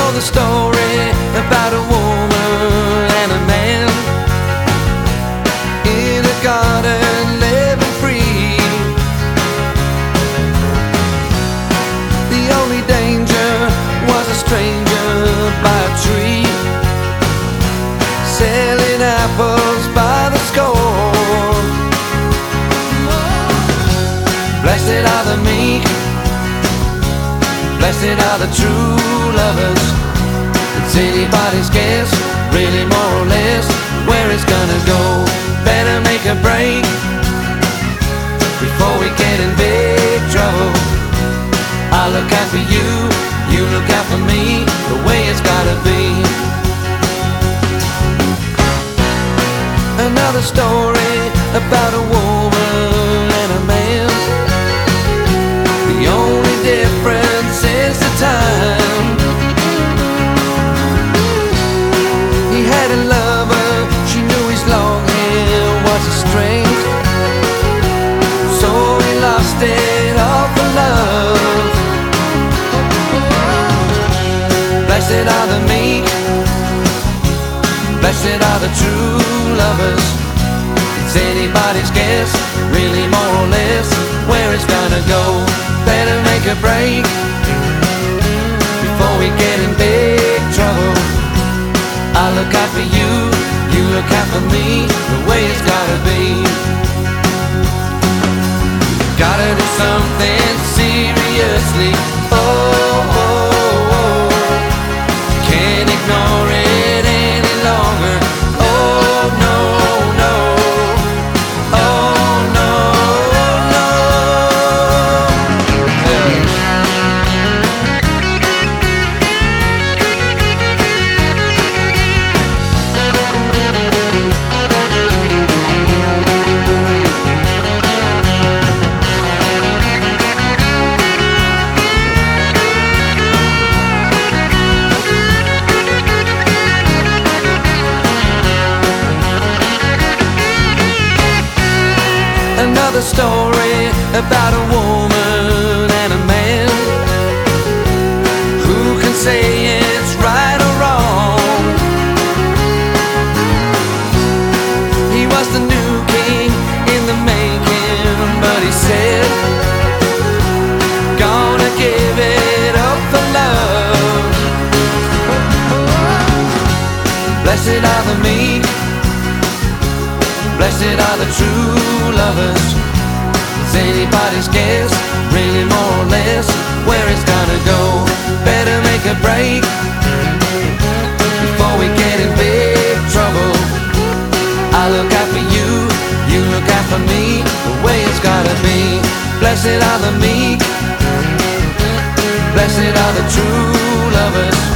know the story about a woman and a man in a garden living free. The only danger was a stranger by a tree, selling apples by the score. Blessed are the meek, blessed are the true lovers. It's anybody's guess, really more or less, where it's gonna go. Better make a break before we get in big trouble. I look out for you, you look out for me, the way it's gotta be. Another story about a woman and a man. The only difference is the time. He had a lover, she knew his long hair was a strength, so he lost it all for love. Blessed are the meek, blessed are the true lovers. It's anybody's guess, really more or less, where it's gonna go. Better make a break before we get in big trouble. I look out for you, you look out for me, the way it's gotta be. Gotta do something seriously. Oh, oh, oh. Can't ignore it any longer. Oh, no, no. Oh, no, no. Another story about a woman and a man. Who can say it's right or wrong? He was the new king in the making, but he said, gonna give it up for love. Blessed are the meek, blessed are the true lovers. It's anybody's guess, really more or less, where it's gonna go. Better make a break before we get in big trouble. I look out for you, you look out for me, the way it's gotta be. Blessed are the meek, blessed are the true lovers.